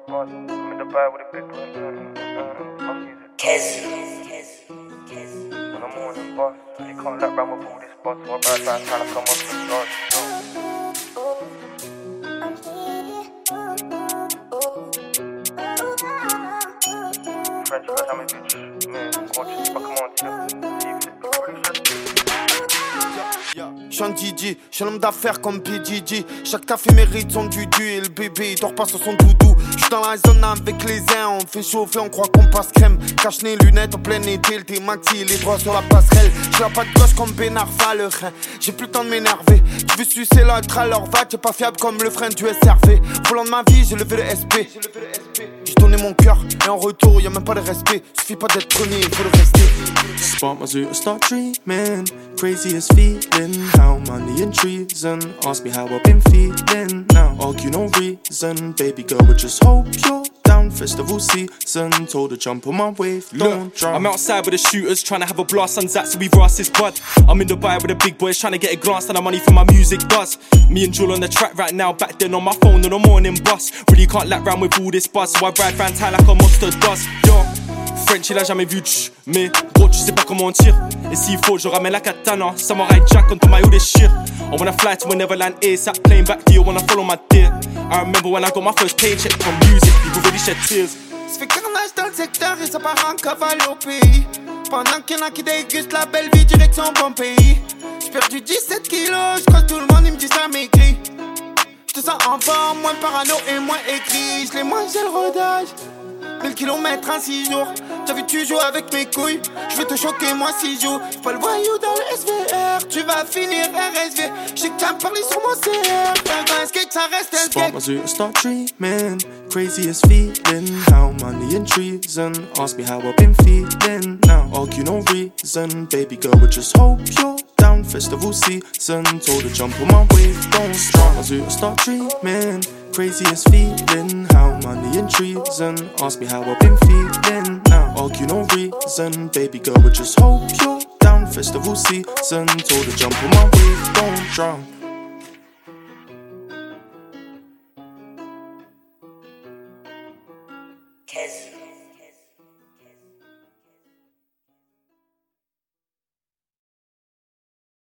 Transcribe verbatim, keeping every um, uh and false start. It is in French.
boss. I'm in the bag with a big boy. My music. Kezi. When I'm on the boss, you can't let round with all this boss. So I bad bad trying to come up to the stars. French, French, I'm a bitch. Man, watch it, fuck, come on, too. J'suis un D J, j'suis un homme d'affaires comme P D G. Chaque café mérite son dudu et le bébé il dort pas sur son doudou. J'suis dans la zone avec les uns, on fait chauffer, on croit qu'on passe crème. Cache les lunettes en plein été, le thé maxi, les doigts sur la passerelle. J'suis la patte gauche comme Benarfa, le rein. J'ai plus le temps de m'énerver. Tu veux sucer l'autre à leur va, t'es pas fiable comme le frein du S R V. Volant de ma vie, j'ai levé le S P. J'ai donné mon cœur et en retour y'a même pas de respect. Suffit pas d'être premier, faut le rester. Spark my zoo, start dreaming. Craziest feeling, how money and treason. Ask me how I've been feeling. Now argue no reason, baby girl, but just hope you're down. Festival season, told her jump on my wave. Don't drown. I'm outside with the shooters, trying to have a blast on Zach, so we brass this bud. I'm in Dubai with the big boys, trying to get a glance and the money for my music buzz. Me and Jewel on the track right now, back then on my phone on the morning bus. Really can't lap round with all this buzz, so I ride round town like a monster does. Yo, French il a jamais vu tch, mais gros tu sais pas comment on tire. Et s'il faut je ramène la katana, Samurai Jack quand ton maillot déchire. I wanna fly to a Neverland ASAP, plane back to you, wanna follow my dear. I remember when I got my first paycheck from music, people really shed tears. Ça fait carnage dans le secteur et ça part en cavale au pays. Pendant qu'il y en a qui dégustent la belle vie direction bon pays. J'ai perdu dix-sept kilos, j'croise tout le monde, il me dit ça maigrit. J'te sens en forme, moins parano et moins écrit. J'l'ai mangé le rodage, mille kilomètres en six jours. T'as vu tu joues avec mes couilles, j'vais te choquer moi si je joue. J'suis pas le voyou dans le S V R, tu vas finir R S V. J'sais que t'as parlé sur mon C R, un grand skate ça reste un Spark skate. my zoo, start dreaming. Craziest feeling, how money and treason. Ask me how I've been feeling. Now argue no reason, baby girl, but just hope you're down. Festival season, told her jump on my wave. Don't start my zoo, start dreaming. Craziest feeling, how money and treason. Ask me how I've been feeling. Now argue no reason, baby girl, but just hope you're down. Festival season, told her jump on my wave. Don't drown. Kezi.